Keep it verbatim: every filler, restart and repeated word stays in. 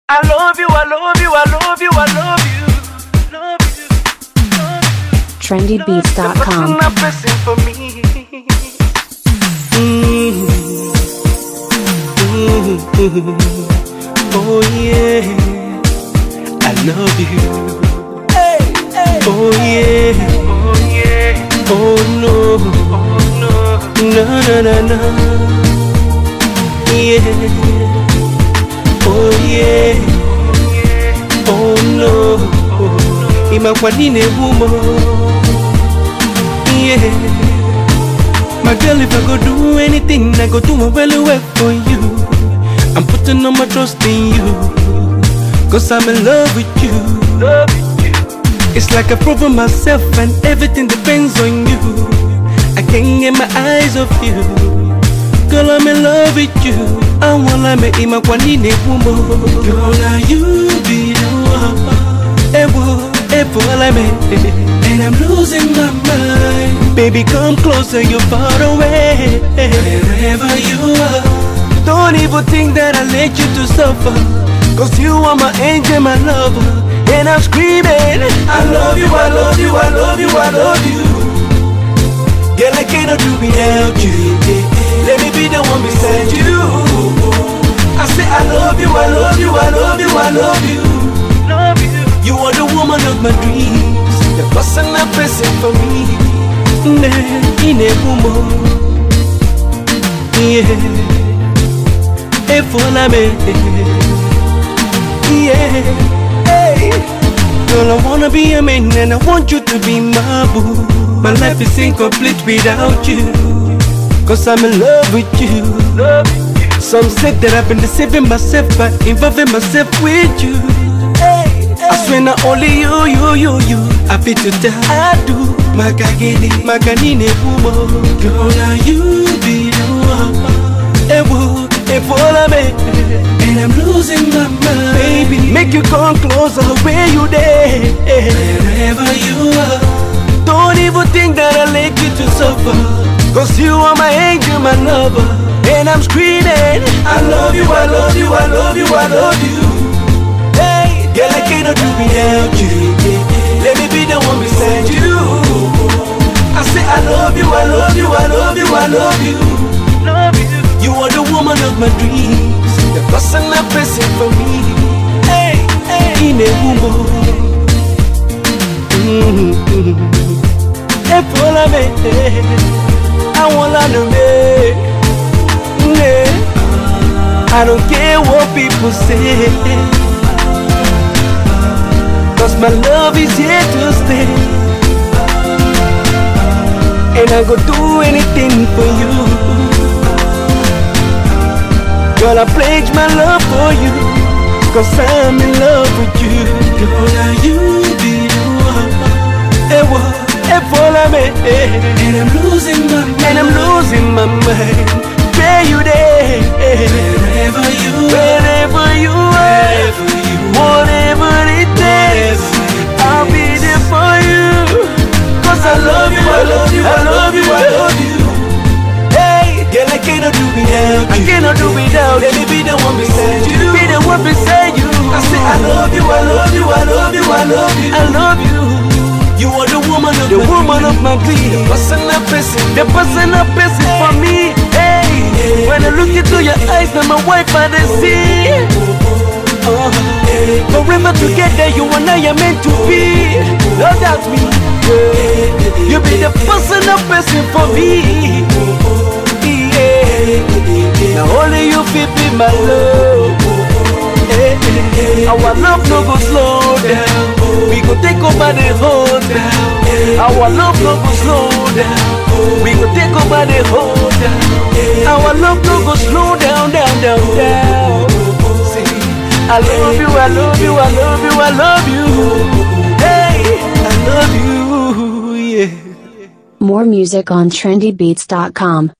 I love you, I love you, I love you, I love you, love you, love you. trendy beats dot com. The person for me. Mm-hmm. Mm-hmm. Oh yeah, I love you. Hey, hey. Oh yeah, oh yeah. Oh no, oh no, no, no, no, no. Yeah. Oh yeah, oh no, ima kwa nini humo? Yeah, my girl, if I go do anything, I go do my well way for you. I'm putting all my trust in you, cause I'm in love with you. Love with you. It's like I've proven myself and everything depends on you. I can't get my eyes off you. Girl, I'm in love with you. I wanna make him a kwanine wumo. Girl, now you be the one. Ewo, ewo, I made, and I'm losing my mind. Baby, come closer, you're far away. Wherever you are, don't even think that I let you to suffer. Cause you are my angel, my lover. And I'm screaming, I love you, I love you, I love you, I love you. Girl, I cannot do without you. Let me be the one beside you. I say I love you, I love you, I love you, I love you. Love you. You are the woman of my dreams, the person I'm pressing for me. In a woman, yeah. If all I made, yeah. Hey, girl, I wanna be a man and I want you to be my boo. My life is incomplete without you, cause I'm in love with you. Love you. Some say that I've been deceiving myself by involving myself with you. Hey, hey. I swear not only you, you, you, you. I feel to tell I do. Makagini, makanine umo. Girl, now you be the one. Ewo, ewo la me. And I'm losing my mind. Baby, make you come closer where you there. Wherever you are, don't even think that I let you to suffer. Cause you are my angel, my lover. And I'm screaming, I love you, I love you, I love you, I love you. Hey, girl, I cannot do without you. Let me be the one beside you. I say I love you, I love you, I love you, I love you. Love you. You are the woman of my dreams, the person I'm pressing for me. Hey, hey. In a woman. Mm-hmm. Hey, follow me. I wanna know me. I don't care what people say, cause my love is here to stay. And I go do anything for you. Girl, I pledge my love for you, cause I'm in love with you. Girl, now you be the one. Ewo, ewo la me. And I'm losing my mind. And I'm losing my mind. Where you there? Wherever you are, wherever you are, wherever you are, whatever it takes, I'll be there for you. Cause I love you, I love you, I love you, I love you. Hey, girl, I cannot do without you. I cannot do without you. Let me be the one beside you. Be the one beside you. I say I love you, I love you, I love you, I love you, I love you. You are the woman of the my woman dream. Of my dreams. The person I'm pressing, the person I'm pressing hey. For me. Hey, yeah. When I look into your eyes, now my wife I see. Uh, hey. Forever together, you and I are meant to be. No doubt me. Yeah. You be the person I'm pressing for me. Yeah. Now only you feel be my love. Hey. Our love no go slow down. We go take over the whole town. Our love no go slow down. We go take over the whole town. Our love no go slow down, down, down, down. See, I love you, I love you, I love you, I love you. Hey, I love you, yeah. More music on trendy beats dot com.